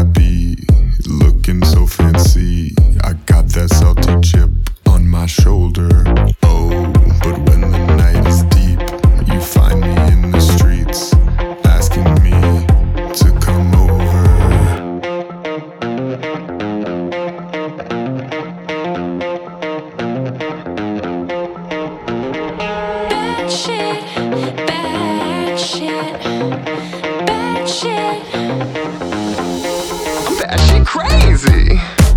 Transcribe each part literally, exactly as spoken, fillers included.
happy, looking so fancy. I got that salty chip on my shoulder. Oh, but when the night is deep, you find me in the streets, asking me to come over. Bad shit, bad shit, bad shit. I'm bad shit crazy.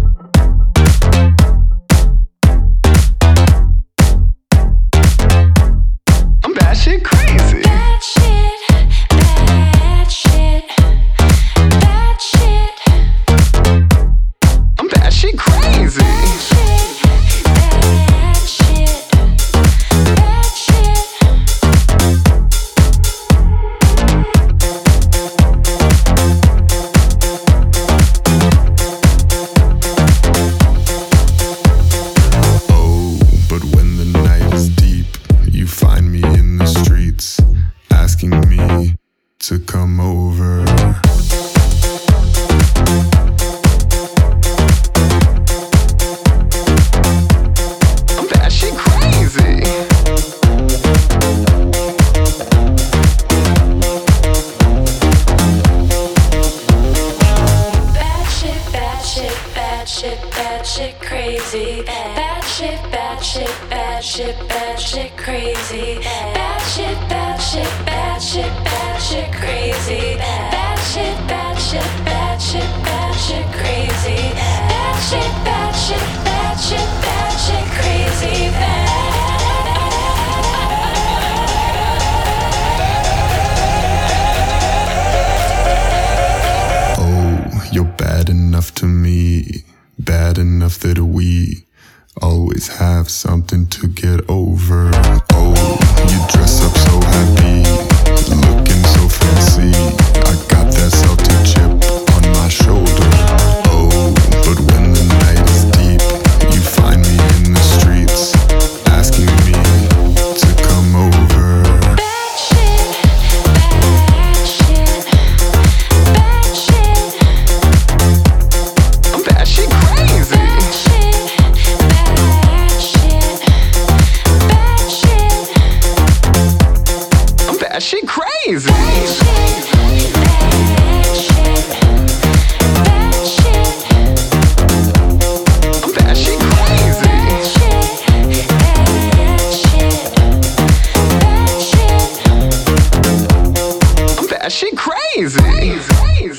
I'm bad shit crazy. Bad shit, bad shit, bad shit. I'm bad shit crazy. Bad shit, bad shit, bad shit. Oh, but when the night is deep, you find me in the streets, asking me to come over. I'm bad shit crazy. Bad shit, bad shit, bad shit, bad shit, crazy. Bad shit, bad shit, bad shit, bad shit, crazy. Bad shit, bad shit, bad shit, bad shit, crazy. Bad shit, bad shit, bad shit, bad shit, crazy. Bad shit, bad shit, bad shit, bad shit, crazy. Oh, you're bad enough to me, bad enough that we always have something to get over. Oh, you dress up so happy, looking so fancy. I got that salty chip on my shoulder. Oh, but when the night is deep, you find me in the streets, asking me to come over. Bad shit, bad shit, bad shit. I'm bad shit crazy. Bad shit, bad shit, bad shit. I'm bad shit crazy. Bad shit, bad shit, bad shit. I'm bad shit crazy. Bad shit, bad shit, bad shit. I'm bad shit crazy.